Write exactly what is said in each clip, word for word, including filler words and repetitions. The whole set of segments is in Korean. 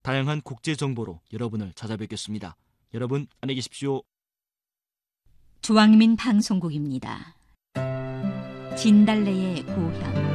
다양한 국제 정보로 여러분을 찾아뵙겠습니다. 여러분 안녕히 계십시오. 중앙민 방송국입니다. 진달래의 고향.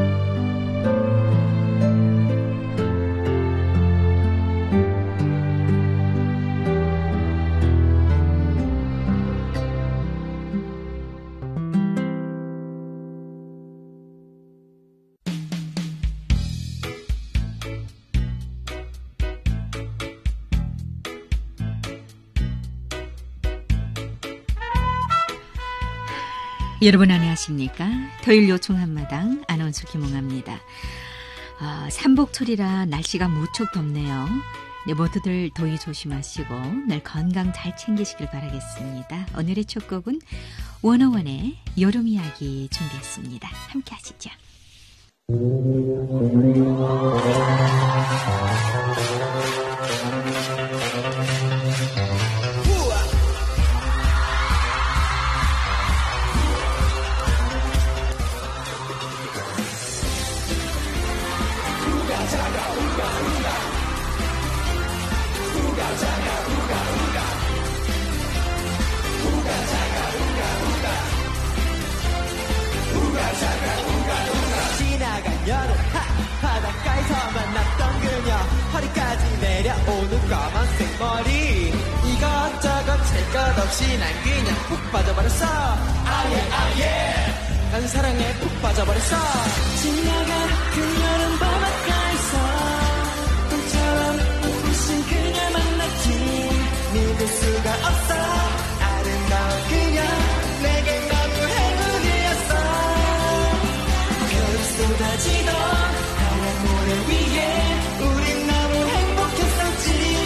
여러분 안녕하십니까? 토요일 요청 한마당 아나운서 김홍아입니다. 아, 삼복철이라 날씨가 무척 덥네요. 네, 모두들 더위 조심하시고 늘 건강 잘 챙기시길 바라겠습니다. 오늘의 첫 곡은 원어원의 여름 이야기 준비했습니다. 함께 하시죠. 지나간 여름 하, 바닷가에서 만났던 그녀 허리까지 내려오는 까만색 머리 이것저것 찰 것 없이 난 그냥 푹 빠져버렸어 아예 아예 난 사랑에 푹 빠져버렸어 지나간 그 여름 바닷가에서 꿈처럼 웃으신 그녀 만났지 믿을 수가 없어 아름다운 그녀 내게 너무 행운이었어 쏟아지던 하얀 모래 위에 우린 너무 행복했었지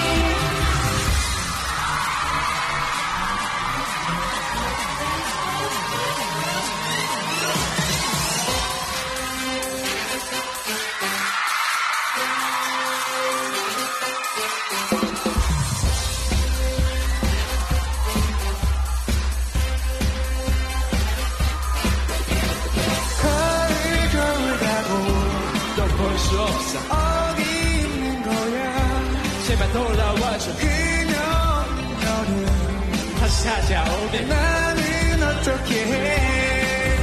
수 없어 어디 있는 거야 제발 돌아와줘 그녀 너는 다시 찾아오게 나는 어떻게 해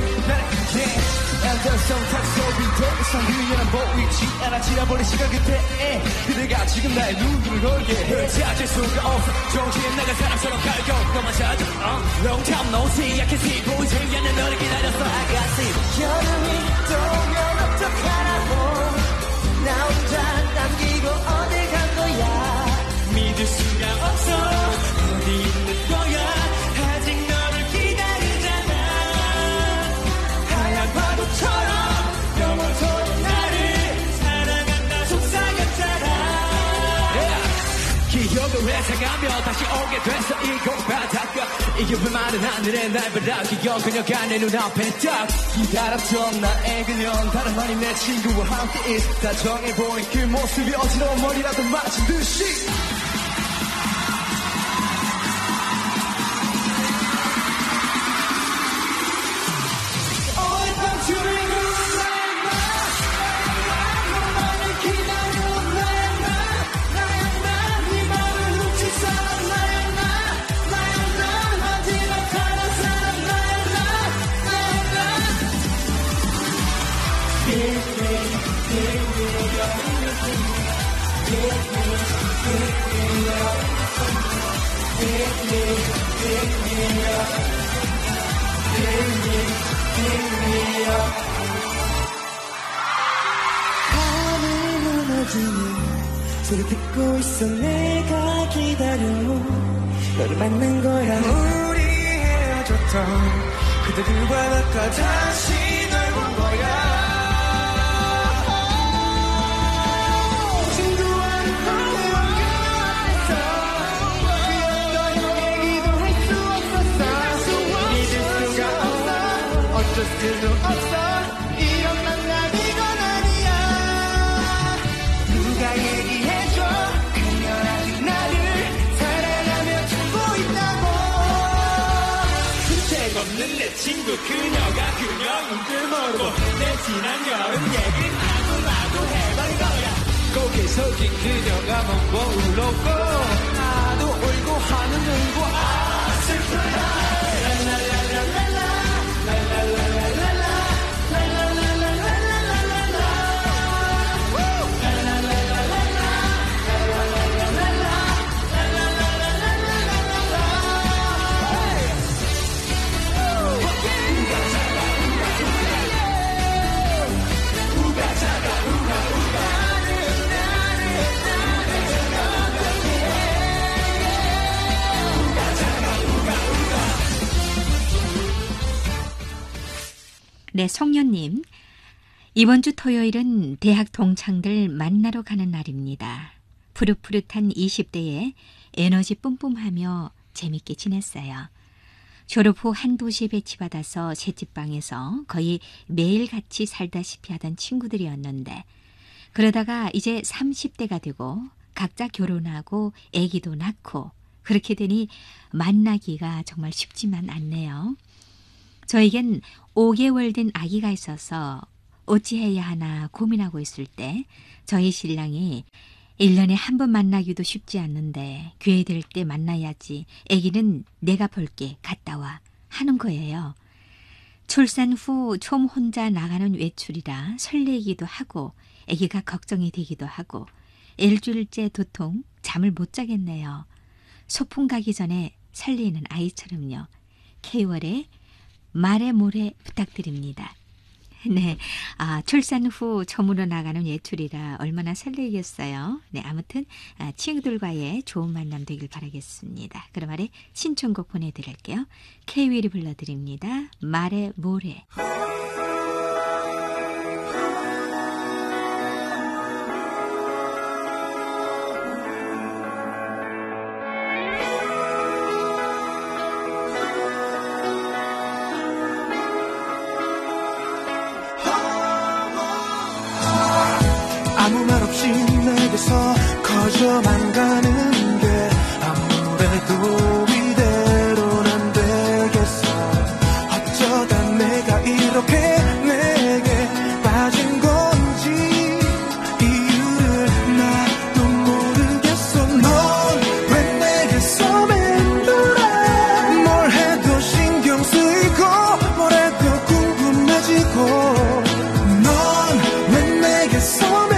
안전성 탁소빈도 이상 그녀는 보이지 않아 지나버린 시간 그때에 그대가 지금 나의 눈길을 걸게 해 찾을 수가 없어 정신이 나간 사람처럼 갈겨 너만 찾아 uh. Long time no see I can see 보이지 않는 너를 기다렸어 I got see 여름이 또 오면 어떡하라고 나 혼자 남기고 어딜 간 거야 믿을 수가 없어 어디 있는 거야 아직 너를 기다리잖아 하얀 파도처럼 영원토록 나를 사랑한다 속삭였잖아 yeah. 기억을 회상하며 다시 오게 됐어 이곳 바닷가 이게 왜 많은 하늘에 날 바라 기억 그녀가 내 눈앞에 딱 기다렸던 나의 그녀 다름 아닌 내 친구와 함께 있어 다정해 보인 그 모습이 어지러운 머리라도 맞은 듯이 하늘 무너지는 소리 듣고 있어 내가 기다려 너를 만난 거야 우리 헤어졌던 그대들과 나가 다시 널 본 거야 어쩔 수도 없어 이런 만남 이건 아니야 누가 얘기해줘 그녀 아직 나를 사랑하며 죽고 있다고 주책 없는 내 친구 그녀가 그녀인 속인 그녀가 너무 울었고 나도 울고 하는 울고 아 슬프다 네, 성년님. 이번 주 토요일은 대학 동창들 만나러 가는 날입니다. 푸릇푸릇한 이십 대에 에너지 뿜뿜하며 재밌게 지냈어요. 졸업 후 한 도시에 배치받아서 새집방에서 거의 매일 같이 살다시피 하던 친구들이었는데 그러다가 이제 삼십 대가 되고 각자 결혼하고 아기도 낳고 그렇게 되니 만나기가 정말 쉽지만 않네요. 저에겐 오 개월 된 아기가 있어서 어찌해야 하나 고민하고 있을 때 저희 신랑이 일 년에 한 번 만나기도 쉽지 않는데 기회 될 때 만나야지 아기는 내가 볼게 갔다 와 하는 거예요. 출산 후 좀 혼자 나가는 외출이라 설레기도 하고 아기가 걱정이 되기도 하고 일주일째 도통 잠을 못 자겠네요. 소풍 가기 전에 설레는 아이처럼요. 케이월의 말에 모래 부탁드립니다. 네, 아, 출산 후 처음으로 나가는 외출이라 얼마나 설레겠어요. 네, 아무튼 아, 친구들과의 좋은 만남 되길 바라겠습니다. 그럼 아래 신청곡 보내드릴게요. 케이윌이 불러드립니다. 말에 모래. 아무 말 없이 내게서 커져만 가는 게 아무래도 이대로는 안 되겠어. 어쩌다 내가 이렇게 내게 빠진 건지 이유를 나도 모르겠어. 넌 왜 내게서 맴돌아. 뭘 해도 신경 쓰이고 뭘 해도 궁금해지고 넌 왜 내게서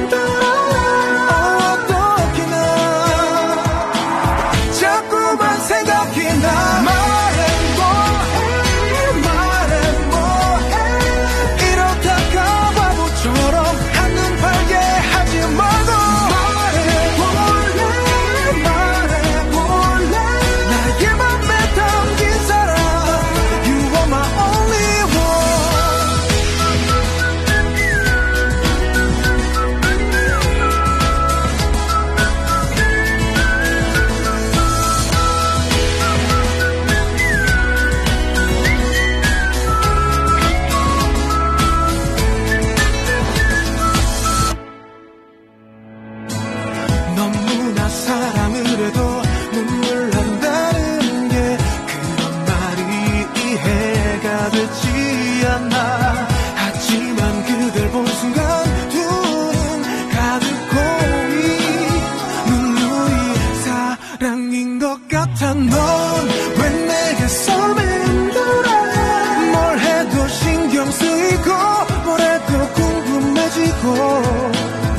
너무나 사랑을 해도 눈물 난다는 게 그런 말이 이해가 되지 않아. 하지만 그댈 본 순간 두 눈 가득 고이 눈물이 사랑인 것 같아. 넌 왜 내게서 맴돌아. 뭘 해도 신경 쓰이고 뭘 해도 궁금해지고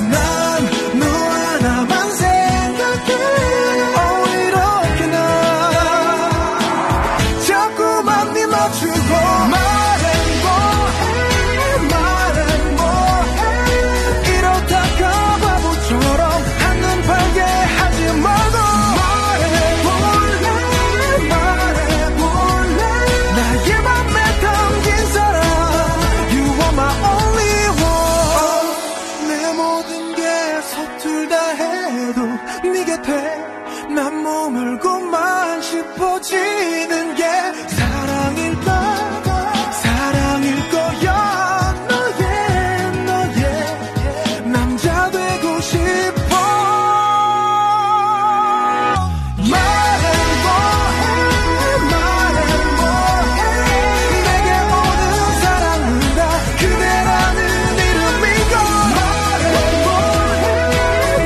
난 머물고만 싶어지는 게 사랑일까 사랑일 거야. 너의 너의 남자 되고 싶어. 말해 뭐해 말해 뭐해 내게 오는 사랑은 다 그대라는 이름이고 말해 뭐해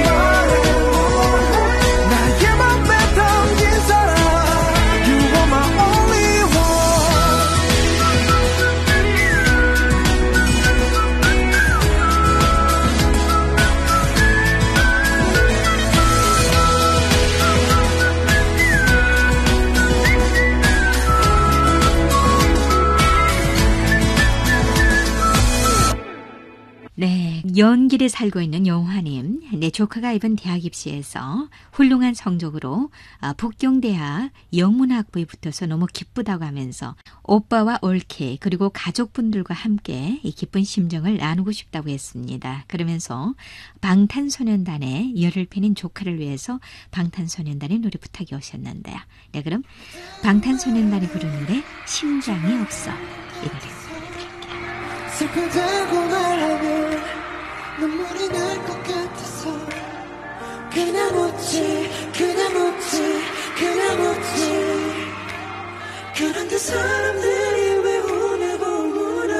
연길에 살고 있는 용화님, 내 조카가 이번 대학 입시에서 훌륭한 성적으로 북경대학 영문학부에 붙어서 너무 기쁘다고 하면서 오빠와 올케 그리고 가족분들과 함께 이 기쁜 심정을 나누고 싶다고 했습니다. 그러면서 방탄소년단의 열을 펴는 조카를 위해서 방탄소년단의 노래 부탁이 오셨는데요. 네, 그럼 방탄소년단이 부르는데 심장이 없어 이 노래 부탁드릴게요. 슬프다고 말하면 눈물이 날 것 같아서 그냥 웃지 그냥 웃지 그냥 웃지 그런데 사람들이 왜 우냐고 물어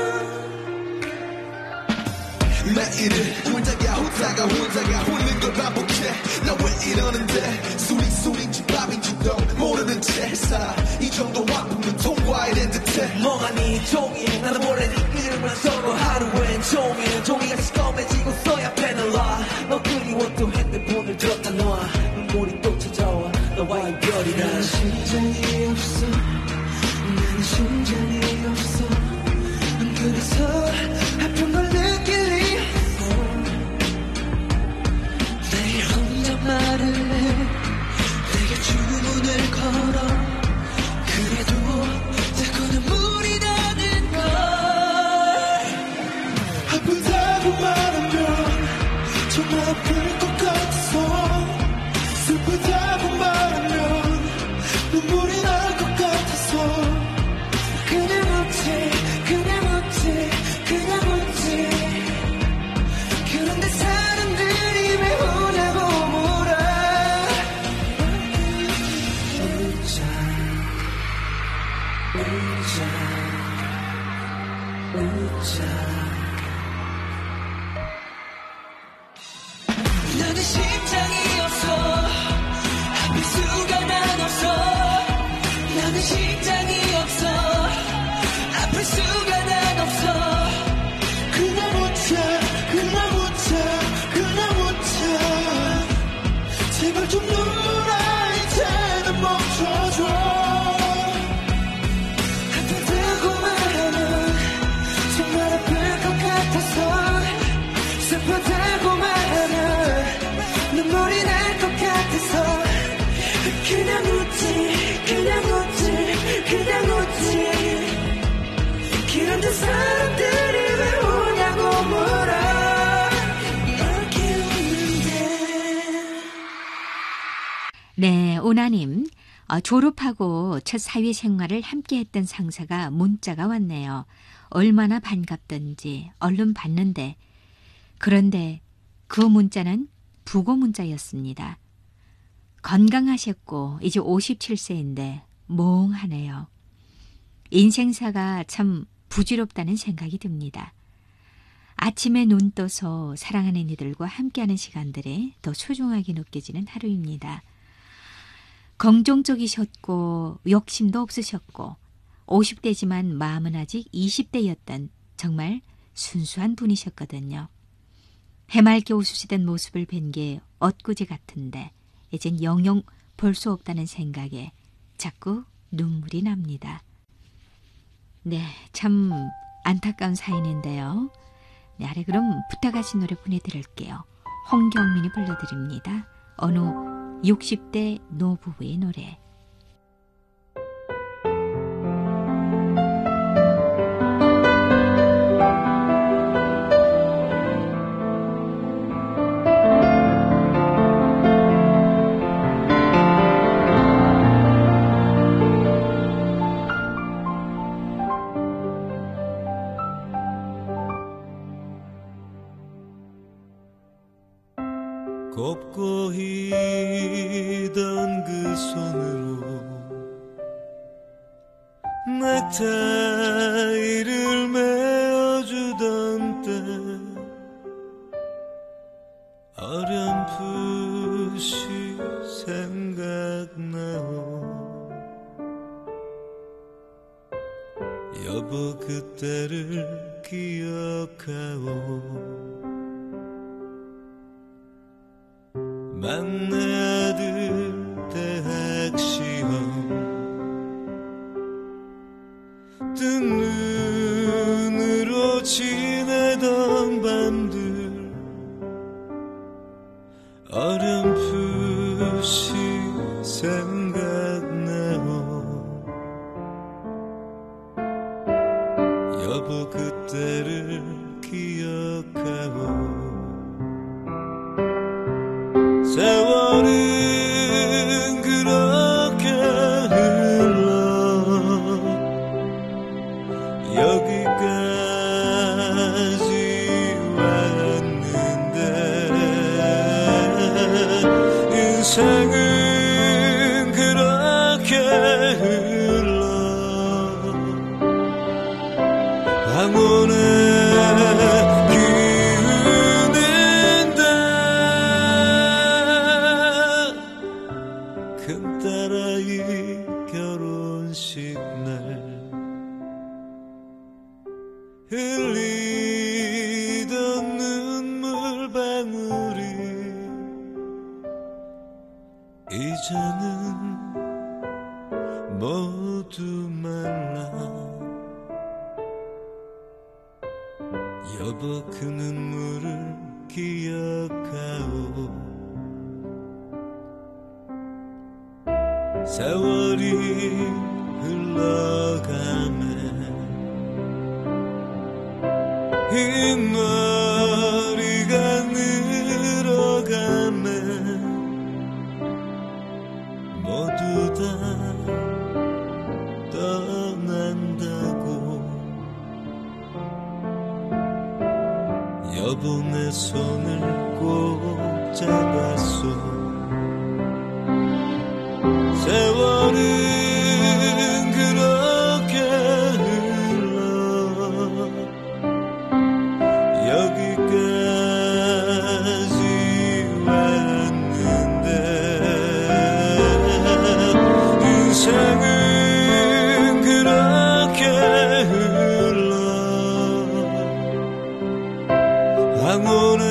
매일을 혼자가 혼자가 혼자가 웃는 걸 반복해 나 왜 이러는데 술이 술인지 밥인지도 모르는 채 살아 이 정도 아픔은 통과해야 된 듯해 멍하니 종일 나도 몰래 네 이름을 써고 하루엔 종일 종이가 시꺼매지고 써야 패널라 너 그리워 또 핸드폰을 줬다 놔 눈물이 또 찾아와 너와의 별이라 나는 심장이 없어 나는 심장이 없어 난 그래서 아픈 걸 느낄 리 없어 내일 혼자 말을 해 내게 주문을 걸어 그래도 자꾸 눈물이 나는 걸 아프다고 말하면 정말 아플 것 같아서 슬프다고 말하면 눈물이 날 것 같아서 그냥 웃지 그냥 웃지 그냥 웃지 그런데 사람들이 왜 우냐고 물어 웃자 웃자 웃자 나는 심장이 없어 아플 수가 난 없어 나는 심장이 없어 아플 수가 난 없어 그냥 웃자 그냥 웃자 그냥 웃자 제발 좀 눈물아 이제는 멈춰줘 아프다고 말하면 정말 아플 것 같아서 슬프다고 말하면 눈물이 날 것 같아서 그냥 웃지 그냥 웃지 그냥 웃지 그런데 사람들이 왜 우냐고 물어 이렇게 웃는데 네, 오나님, 어, 졸업하고 첫 사회생활을 함께했던 상사가 문자가 왔네요. 얼마나 반갑던지 얼른 봤는데 그런데 그 문자는 부고 문자였습니다. 건강하셨고 이제 오십칠 세인데 멍하네요. 인생사가 참 부질없다는 생각이 듭니다. 아침에 눈 떠서 사랑하는 이들과 함께하는 시간들이 더 소중하게 느껴지는 하루입니다. 긍정적이셨고 욕심도 없으셨고 오십 대지만 마음은 아직 이십 대였던 정말 순수한 분이셨거든요. 해맑게 웃으시던 모습을 뵌 게 엊그제 같은데 이젠 영영 볼 수 없다는 생각에 자꾸 눈물이 납니다. 네, 참 안타까운 사연인데요. 네, 아래 그럼 부탁하신 노래 보내드릴게요. 홍경민이 불러드립니다. 어느 육십 대 노부부의 노래. 곱고 희던 그 손으로 넥타이를 메어주던 때 어렴풋이 생각나오 여보 그때를 기억하오 막내 아들 대학 시험 뜬 눈으로 지내던 밤들 어렴풋이 생각나요. 여보 그때를 기억하오. 세월은 그렇게 흘러 여기까지 왔는데 인생은 그렇게 흘러 황혼에 기우는데 큰딸아이 결혼식 날 흘리던 눈물방울이 이제는 모두 말라. 여보 그 눈물을 기억하오. 세월이 흘러가네. 흰머리가 늘어가네. 모두 다 떠난다고. 여보 내 손을 꼭 잡았어. 세월은 그렇게 흘러 여기까지 왔는데 인생은 그렇게 흘러 황혼에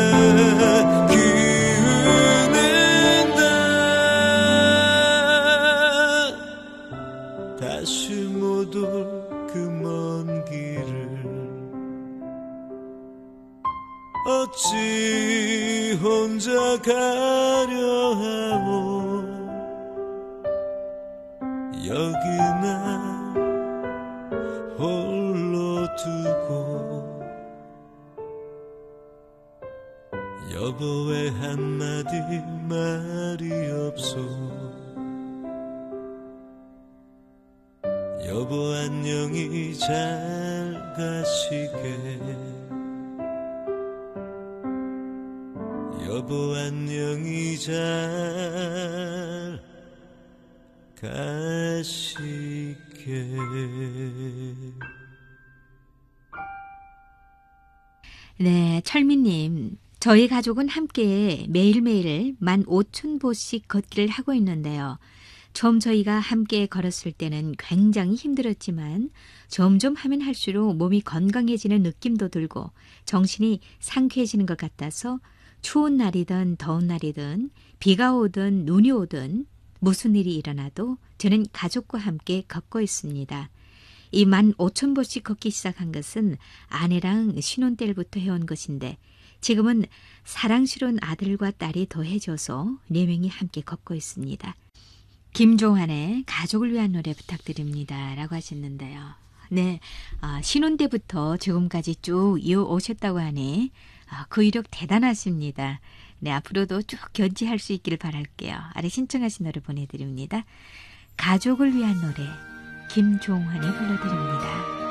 기우는데 다시 못 올 그 먼 길을 어찌 혼자 가려 하오. 여기 나 홀로 두고 여보 왜 한마디 말이 없소. 여보 안녕히 잘 가시게. 여보 안녕히 잘 가시게. 네, 철민님. 저희 가족은 함께 매일매일 만 오천 보씩 걷기를 하고 있는데요. 처음 저희가 함께 걸었을 때는 굉장히 힘들었지만 점점 하면 할수록 몸이 건강해지는 느낌도 들고 정신이 상쾌해지는 것 같아서 추운 날이든 더운 날이든 비가 오든 눈이 오든 무슨 일이 일어나도 저는 가족과 함께 걷고 있습니다. 이 만 오천 보씩 걷기 시작한 것은 아내랑 신혼 때부터 해온 것인데 지금은 사랑스러운 아들과 딸이 더해져서 네 명이 함께 걷고 있습니다. 김종환의 가족을 위한 노래 부탁드립니다. 라고 하셨는데요. 네, 아, 신혼 때부터 지금까지 쭉 이어오셨다고 하니 아, 그 이력 대단하십니다. 네, 앞으로도 쭉 견지할 수 있기를 바랄게요. 아래 신청하신 노래 보내드립니다. 가족을 위한 노래 김종환이 불러드립니다.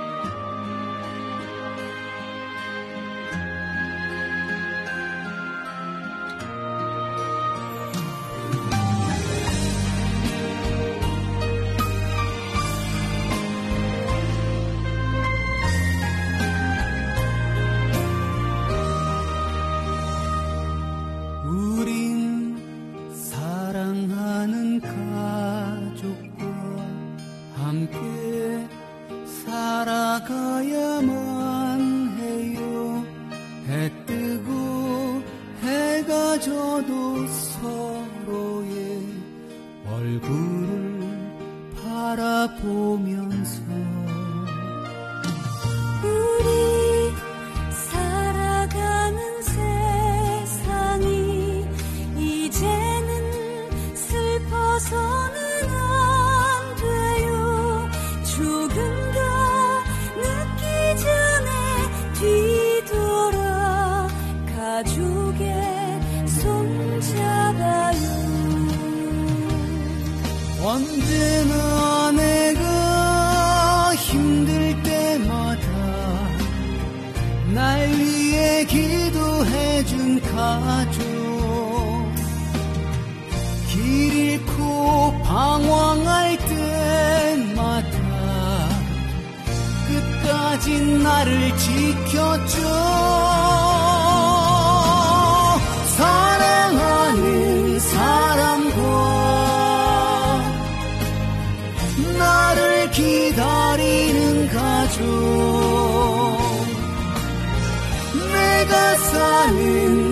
저도 서로의 얼굴을 바라보면서 우리 살아가는 세상이 언제나 내가 힘들 때마다 날 위해 기도해준 가족, 길 잃고 방황할 때마다 끝까지 나를 지켰죠. 사랑하는 사람과 나를 기다리는 가족, 내가 사는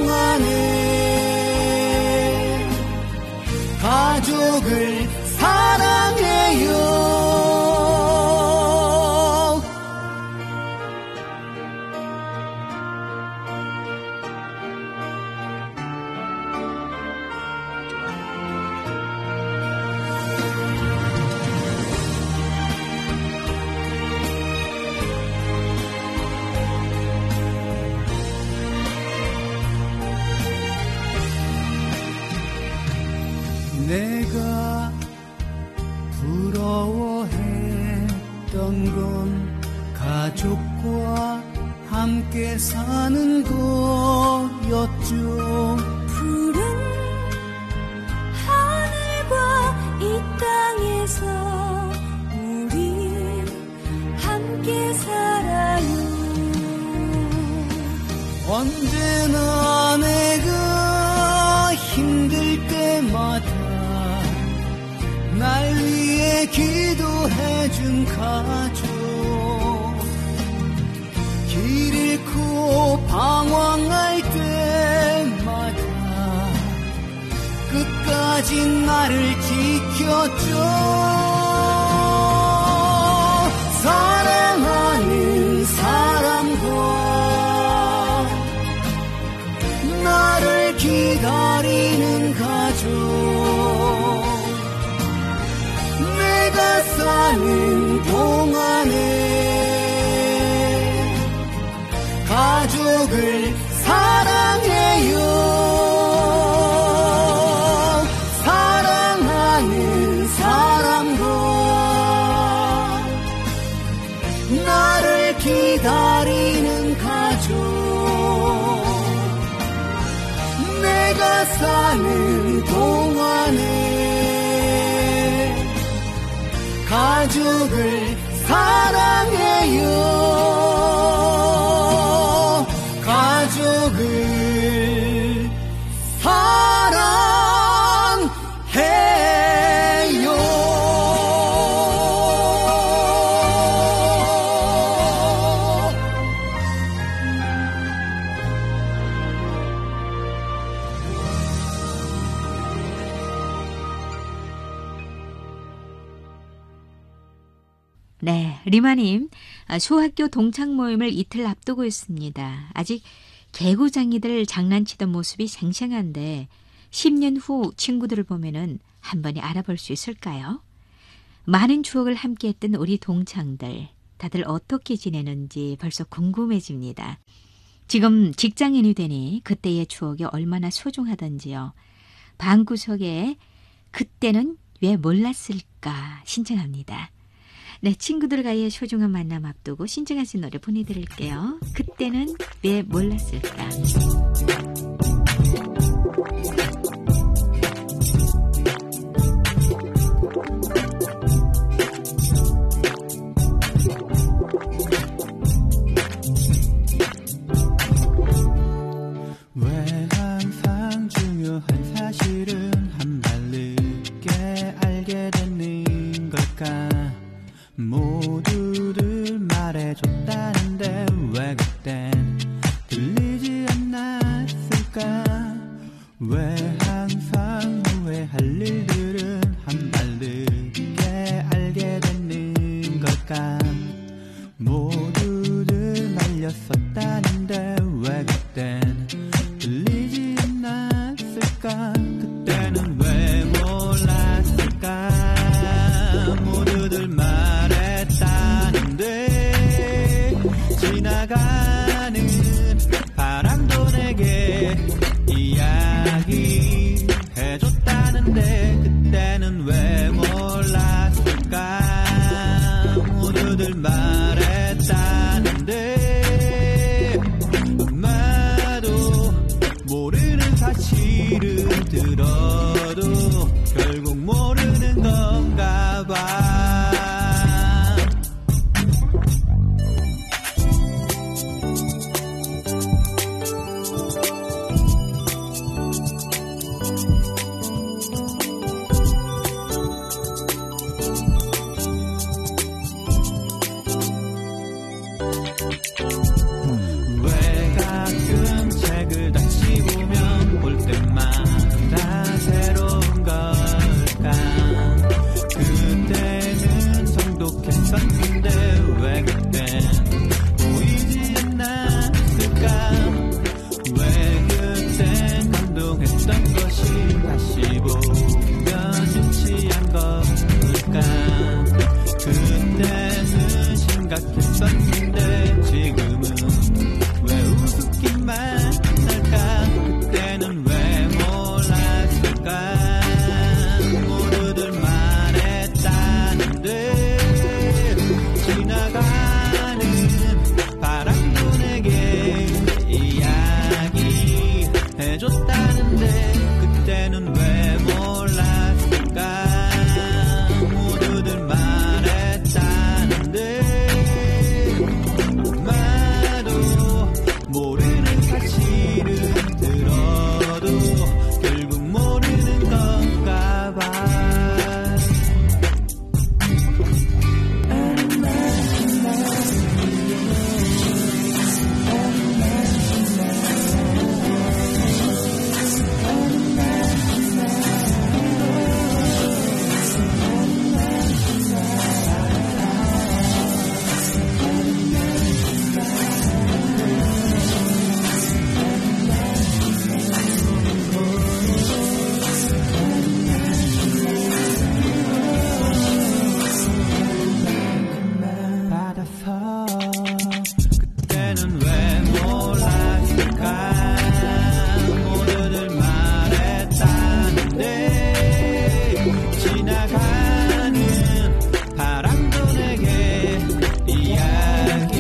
동안에 가족을 사랑해요. 내가 부러워했던 건 가족과 함께 사는 거였죠. 푸른 하늘과 이 땅에서 우리 함께 살아요. 언제나 내가 힘들 때마다 날 위해 기도해준 가족, 길 잃고 방황할 때마다 끝까지 나를 지켰죠. 사랑하는 사람과 나를 기다리는 가족, 내가 사는 동안에 가족을 사랑해요. 사랑하는 사람과 나를 기다리는 가족, 내가 사는 동안에 가족을 사랑해요. 가족을 사랑해요. 네, 리마님, 소학교 동창 모임을 이틀 앞두고 있습니다. 아직 개구장이들 장난치던 모습이 생생한데 십 년 후 친구들을 보면은 한 번에 알아볼 수 있을까요? 많은 추억을 함께했던 우리 동창들, 다들 어떻게 지내는지 벌써 궁금해집니다. 지금 직장인이 되니 그때의 추억이 얼마나 소중하던지요. 방구석에 그때는 왜 몰랐을까 신청합니다. 네, 친구들과의 소중한 만남 앞두고 신청하신 노래 보내드릴게요. 그때는 왜 몰랐을까. 왜 항상 중요한 사실은 한 발 늦게 알게 되는 걸까? 모두들 말해줬다는데 왜 그땐 들리지 않았을까? 왜 항상 후회할 일들은 한 발 늦게 알게 되는 걸까? 모두들 말렸었다는데 왜 그땐 들리지 않았을까? 그때는 왜 몰랐을까? 모두들 말했다는데 지나가는 바람도 내게 이야기 해줬다는데 그때는 왜 들어도 결국 모르는 건가 봐. 왜 가끔 책을 다시 보면 볼 때마다 새로운 걸까. 그때는 정독했었는데 왜 그땐 보이지 않았을까. 왜 그땐 감동했던 것이 다시 보면 유치한 걸까. 그때는 심각했었는데 지금은 왜 우습기만 할까. 그때는 왜 몰랐을까. 모두들 말했다는데 지나가는 바람도 내게 이야기 해줬다는데 그때는 왜 몰랐을까. 모두들 말했다는데 아마도 모르는 사실은 들어도 결국 모르는 건가 봐. 받아서 그때는 왜 몰랐을까. 모두들 말했다는데 지나가는 바람도 내게 이야기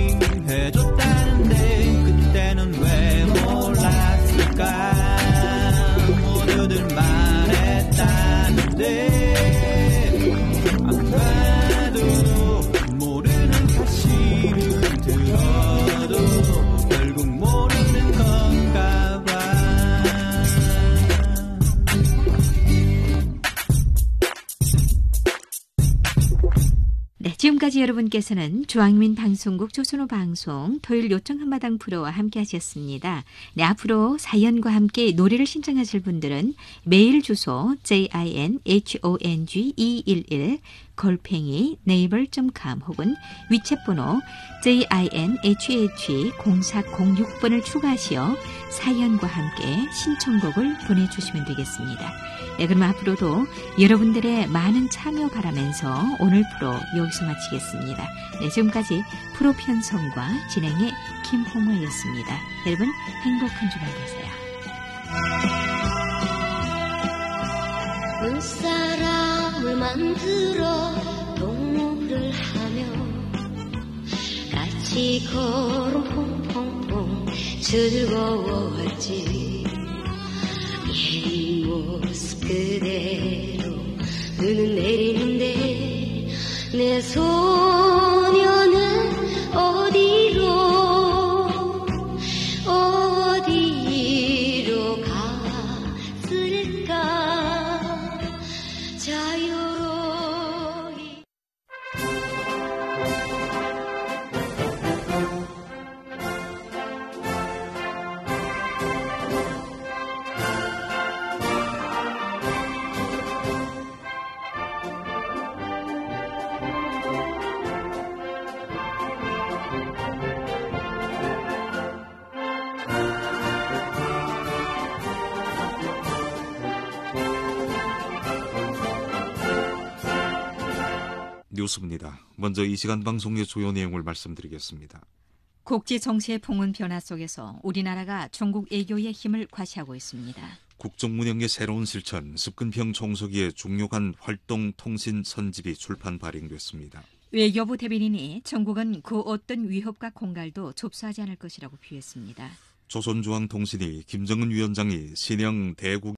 해줬다는데 그때는 왜 몰랐을까. 모두들 말했다는데 아마도 모르는 사실은 들어도 결국 모르는 건가 봐. 네, 지금까지 여러분께서는 조항민 방송국 조선호 방송 토요일 요청 한마당 프로와 함께 하셨습니다. 네, 앞으로 사연과 함께 노래를 신청하실 분들은 메일 주소 jinhong 이백십일 골팽이 네이버 닷 컴 혹은 위챗번호 jinhh 공사공육 번을 추가하시어 사연과 함께 신청곡을 보내주시면 되겠습니다. 네, 그럼 앞으로도 여러분들의 많은 참여 바라면서 오늘 프로 여기서 마치겠습니다. 네, 지금까지 프로 편성과 진행의 김홍화였습니다. 여러분 행복한 주말 되세요. 눈사람을 만들어 동무를 하며 같이 걸음 퐁퐁퐁 즐거워하지. 옛 모습 그대로 눈은 내리는데 내 소녀는 어디로 어디로 갔을까. 자유로이 뉴스입니다. 먼저 이 시간 방송의 주요 내용을 말씀드리겠습니다. 국제 정세의 풍운 변화 속에서 우리나라가 중국 애교의 힘을 과시하고 있습니다. 국정운영의 새로운 실천, 습근평 총서기의 중요한 활동 통신 선집이 출판 발행됐습니다. 외교부 대변인이 중국은 그 어떤 위협과 공갈도 접수하지 않을 것이라고 표했습니다. 조선중앙통신이 김정은 위원장이 신형 대국